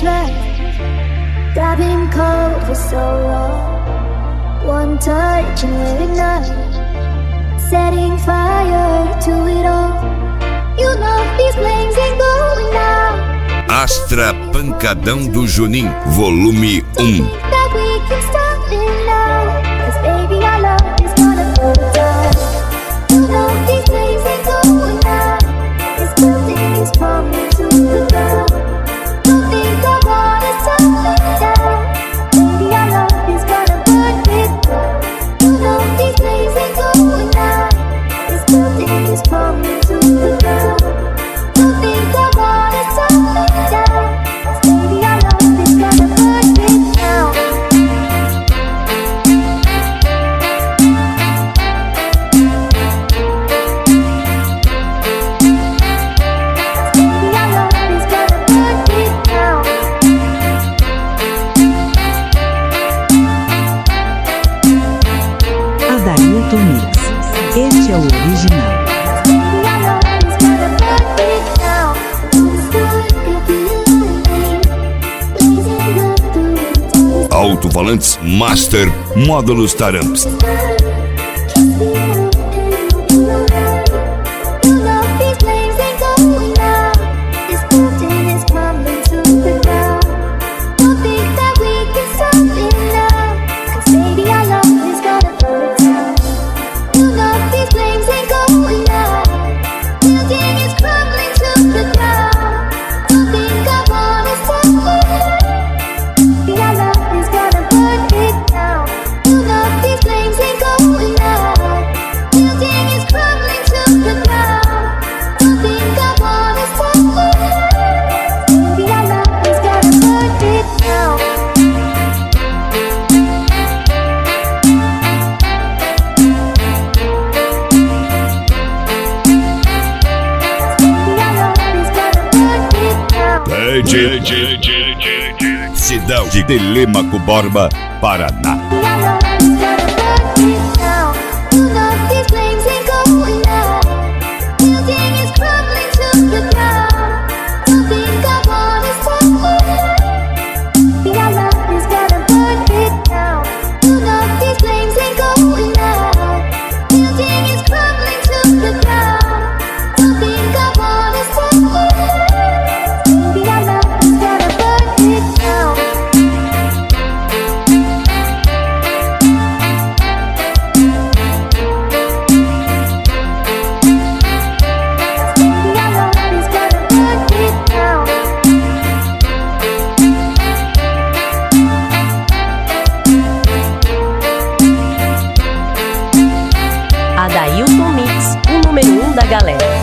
speechless. Grabbing cold for so long. One touch and we're ignite, setting fire to it all. You know these flames ain't going out. Astra Pancadão do Junim, volume 1. That we can stop it now, 'cause baby our love is gonna burn down. You know these flames ain't going out. This building is coming to the ground. Don't think I wanna stop it down. Baby our love is gonna burn it down. You know these flames ain't going out. This building is coming to the ground. Don't think I wanna stop it down. Baby our love is gonna burn it down. Adailton Mix. Este é o original. Alto-falantes Master Módulos Taramps. Cidade de Telêmaco Borba, Paraná. Adailton Mix, o número 1 da galera.